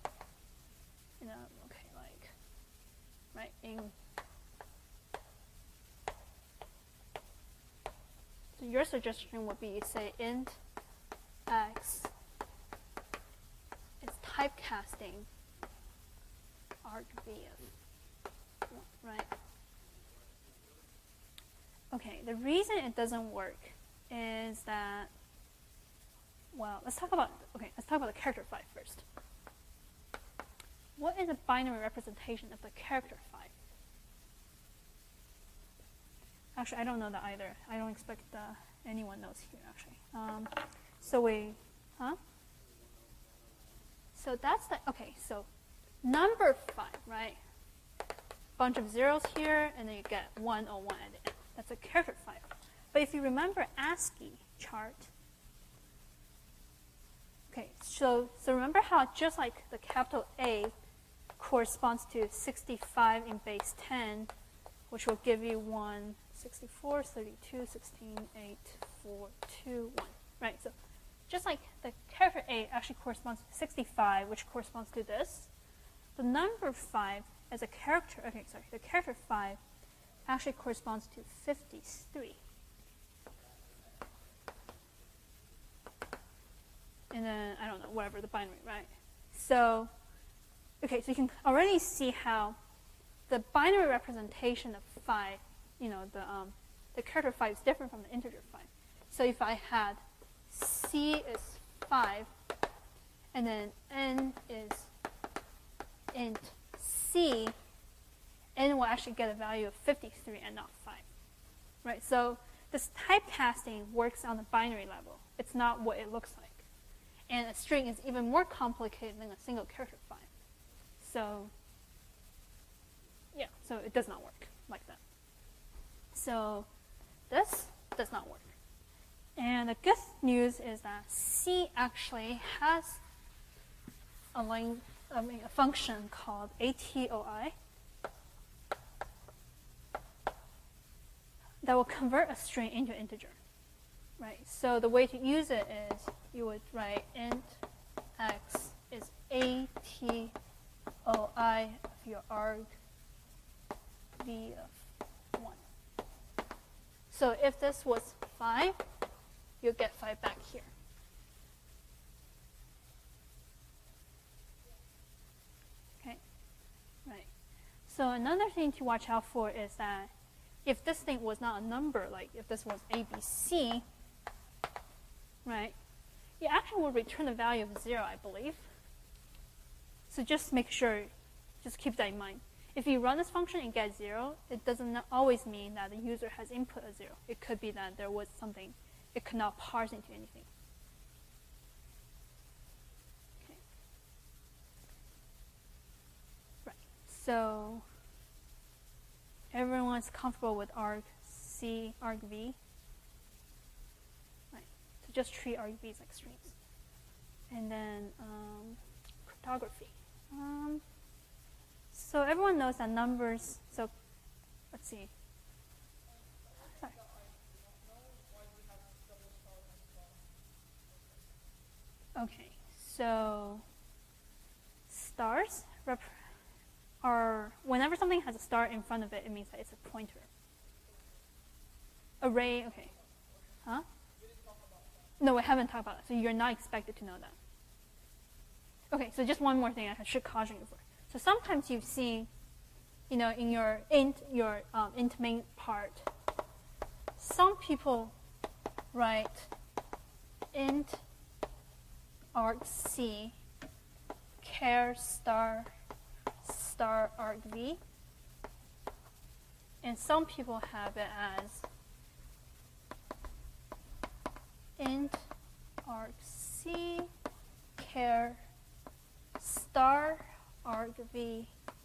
okay, like, right, so your suggestion would be, say, int x is typecasting argv of 1, right? Okay, the reason it doesn't work is that, well, let's talk about the character 5 first. What is a binary representation of the character 5? Actually, I don't know that either. I don't expect anyone knows here, actually. So that's okay, so number 5, right? Bunch of zeros here, and then you get 1 or 1 at the end. That's a character 5. But if you remember ASCII chart, okay, so remember how just like the capital A corresponds to 65 in base 10, which will give you 1, 64, 32, 16, 8, 4, 2, 1, right? So just like the character A actually corresponds to 65, which corresponds to this, the number 5 as a character, the character 5 actually corresponds to 53. And then, I don't know, whatever, the binary, right? So, okay, so you can already see how the binary representation of 5, the character 5 is different from the integer 5. So if I had C is 5, and then N is int C, N will actually get a value of 53 and not 5, right? So this typecasting works on the binary level. It's not what it looks like. And a string is even more complicated than a single character 5. So, yeah, so it does not work like that. So this does not work. And the good news is that C actually has a function called atoi that will convert a string into an integer, right? So the way to use it is you would write int x is atoi of your arg v of 1. So if this was 5, you'll get 5 back here. Okay, right. So another thing to watch out for is that if this thing was not a number, like if this was ABC, right, it actually will return a value of 0, I believe. So just make sure, just keep that in mind. If you run this function and get 0, it doesn't always mean that the user has input a 0. It could be that there was something it could not parse into anything. Okay. Right. So everyone's comfortable with argc, argv. Right. So just treat argv's like strings. And then cryptography. So everyone knows that numbers, so let's see. Sorry. Okay, so stars are, whenever something has a star in front of it, it means that it's a pointer. Array, okay. Huh? No, we haven't talked about that, so you're not expected to know that. Okay, so just one more thing I should caution you for. So sometimes you've seen, in your int main part, some people write int argc char star argv, and some people have it as int argc char star argv,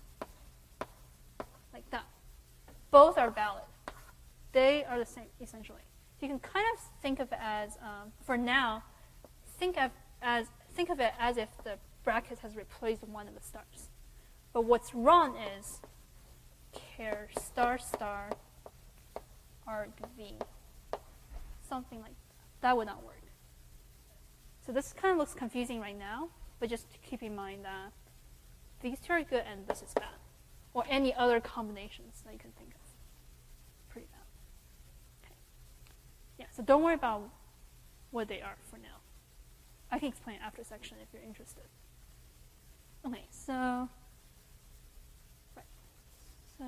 like that. Both are valid. They are the same, essentially. So you can kind of think of it as, for now, think of it as if the bracket has replaced one of the stars. But what's wrong is char star star argv. Something like that. That would not work. So this kind of looks confusing right now, but just keep in mind that these two are good and this is bad. Or any other combinations that you can think of. Pretty bad. Okay. Yeah, so don't worry about what they are for now. I can explain after section if you're interested. Okay, so, right. So,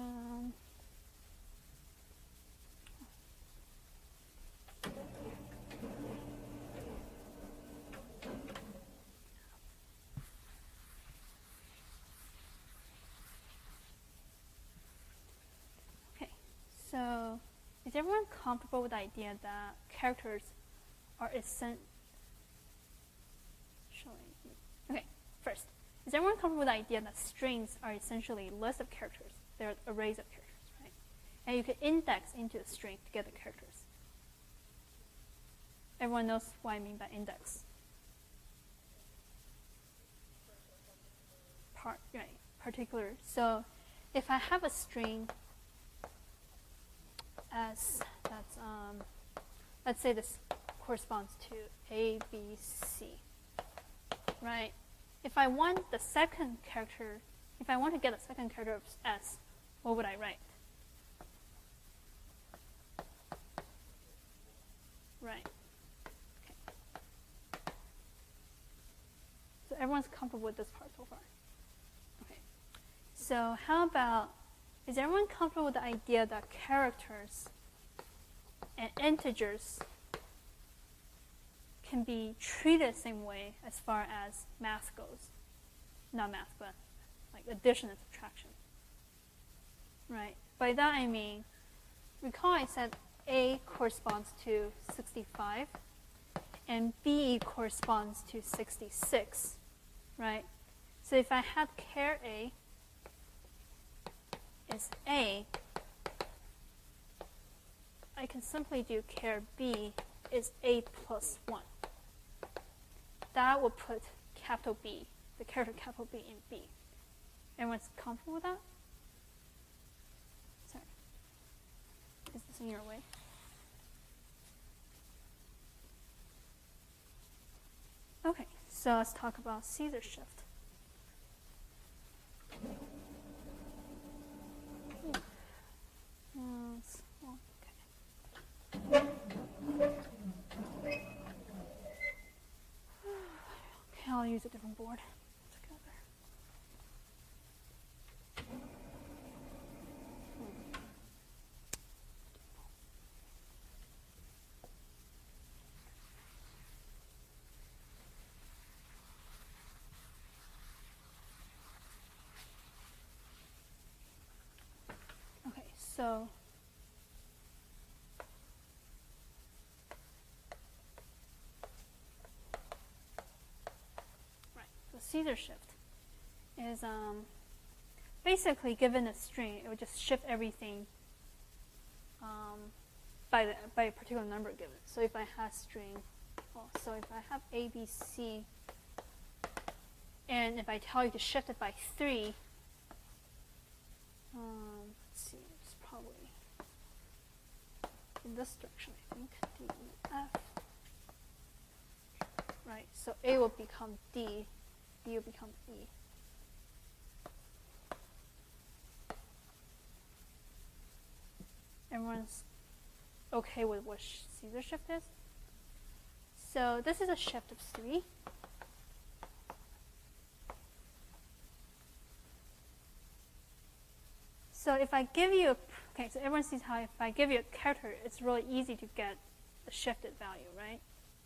so, is everyone comfortable with the idea that characters are essential? Okay, first, is everyone comfortable with the idea that strings are essentially lists of characters? They're arrays of characters, right? And you can index into a string to get the characters. Everyone knows what I mean by index. Right, particular. So if I have a string as that's let's say this corresponds to A, B, C, right? If I want the second character, if I want to get a second character of S, what would I write? Right. Okay. So everyone's comfortable with this part so far. Okay. So how about, is everyone comfortable with the idea that characters and integers can be treated the same way as far as math goes? Not math, but like addition and subtraction. Right? By that I mean, recall I said A corresponds to 65 and B corresponds to 66, right? So if I have char A is A, I can simply do char B is A plus 1. That will put capital B, the character capital B in B. Everyone's comfortable with that? Sorry. Is this in your way? Okay, so let's talk about Caesar shift. Okay, I'll use a different board together. Okay, so Caesar shift is basically given a string, it would just shift everything by a particular number given. So if I have string, so if I have A, B, C, and if I tell you to shift it by 3, let's see, it's probably in this direction, I think, D, E, F. Right, so A will become D, B will become E. Everyone's okay with what Caesar shift is? So this is a shift of 3. So if I give you okay, so everyone sees how if I give you a character, it's really easy to get the shifted value, right?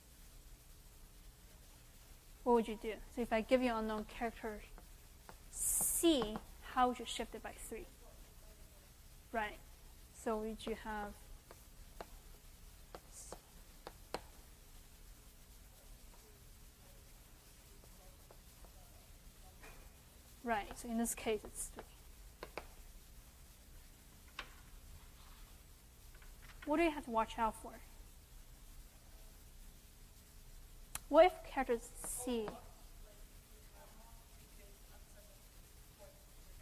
What would you do? So if I give you an unknown character C, how would you shift it by 3? Right. So would you have right, so in this case it's 3. What do you have to watch out for? What if characters C?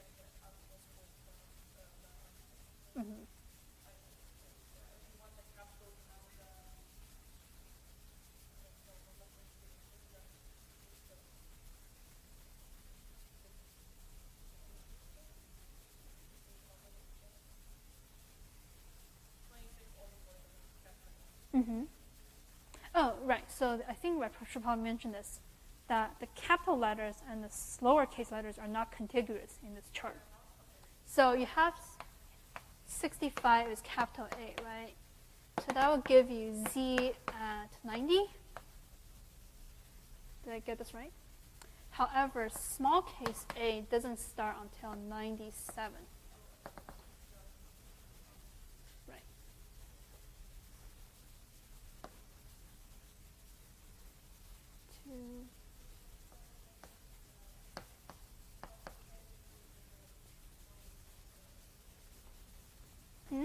Mm-hmm. Oh, right. So I think I should probably mention this, that the capital letters and the lowercase letters are not contiguous in this chart. So you have 65 is capital A, right? So that will give you Z at 90. Did I get this right? However, small case a doesn't start until 97. Right. Hmm?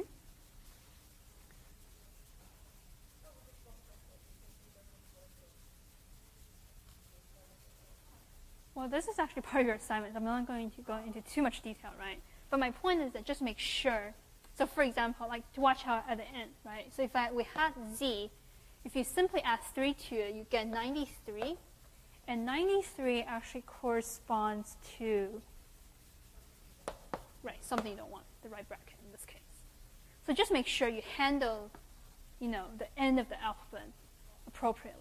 Well, this is actually part of your assignment. I'm not going to go into too much detail, right? But my point is that just make sure. So for example, like to watch out at the end, right? So if we had Z, if you simply add 3 to it, you get 93. And 93 actually corresponds to, right, something you don't want, the right bracket in this case. So just make sure you handle, the end of the alphabet appropriately.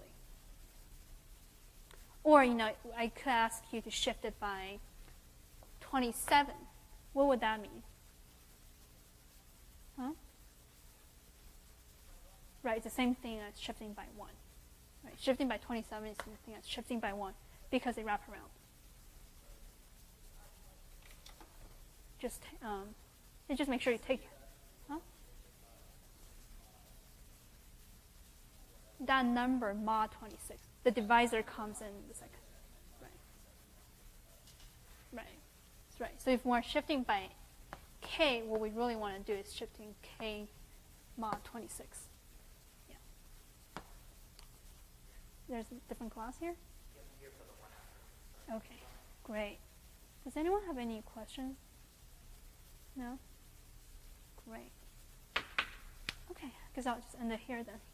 Or, I could ask you to shift it by 27. What would that mean? Huh? Right, it's the same thing as shifting by 1. Right, shifting by 27 is the same thing as shifting by 1 because they wrap around. Just make sure you take. Huh? That number mod 26. The divisor comes in the second. Right. Right. That's right. So if we're shifting by k, what we really want to do is shifting k mod 26. Yeah. There's a different class here? Okay. Great. Does anyone have any questions? No? Great. Okay. I guess I'll just end it here then.